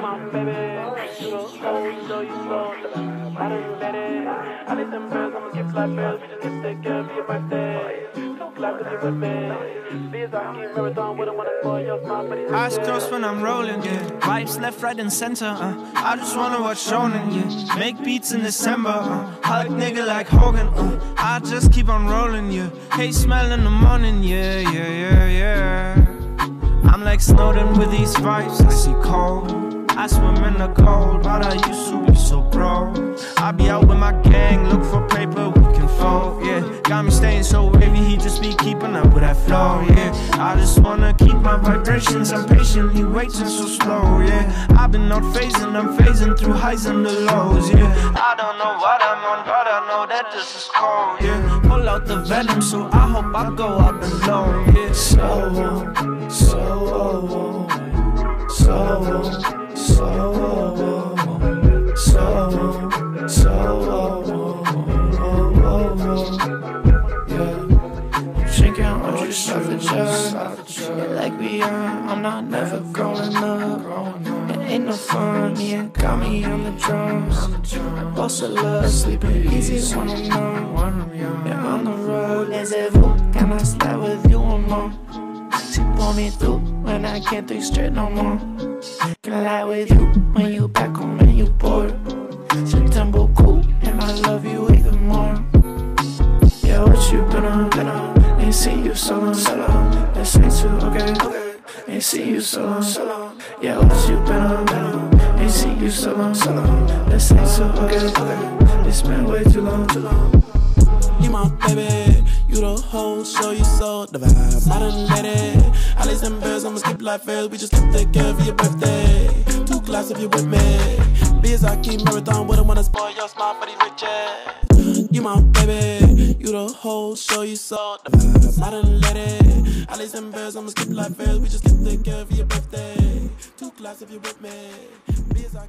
my baby, you the whole show you so. I done let it. I need them birds, I'ma get fly birds. We just get that girl for your birthday. Don't clap cause you're with me. Please, I keep marathon, wouldn't wanna spoil your smile, but Eyes closed when I'm rolling, yeah. Vibes left, right, and center, I just wanna watch Shonen, yeah. Make beats in December, Hulk nigga like Hogan, I just keep on rolling, yeah. Hey, smell in the morning, yeah, yeah, yeah, yeah. I'm like Snowden with these vibes, I see cold. I swim in the cold, but I used to be so pro. I be out with my gang, look for paper we can fold, yeah. Got me staying so wavy, he just be keeping up with that flow, yeah. I just wanna keep my vibrations, I'm patiently waiting so slow, yeah. I've been out phasing, I'm phasing through highs and the lows, yeah. I don't know what I'm on, but I know that this is cold, yeah. Pull out the venom, so I hope I go up and low, yeah. Drinking orange out the jar. Like beyond, I'm not never growing up. It ain't no fun, yeah, got me on the drums. Boss of love, sleeping easy when I'm numb. Yeah, on the road, as vous, can I slide with you or more? She pull me through when I can't think straight no more. Can I lie with you when you back home and you bored? September cool, and I love you even more. Yeah, what you been on? Ain't see you so long, This ain't too okay. Ain't see you so long, Yeah, what you been on? Ain't see you so long, This ain't too okay. It's been way too long. You my baby, you the whole show, you so the vibe. I done let it. I lace them birds, I'ma skip like fails. We just get that girl for your birthday. 2 class if you with me. Biz, I keep marathon, wouldn't wanna spoil your smile for these riches. You my baby, you the whole show, you so the vibe. I done let it. I lace them birds, I'ma skip like fails. We just get that girl for your birthday. 2 class if you with me. Biz, I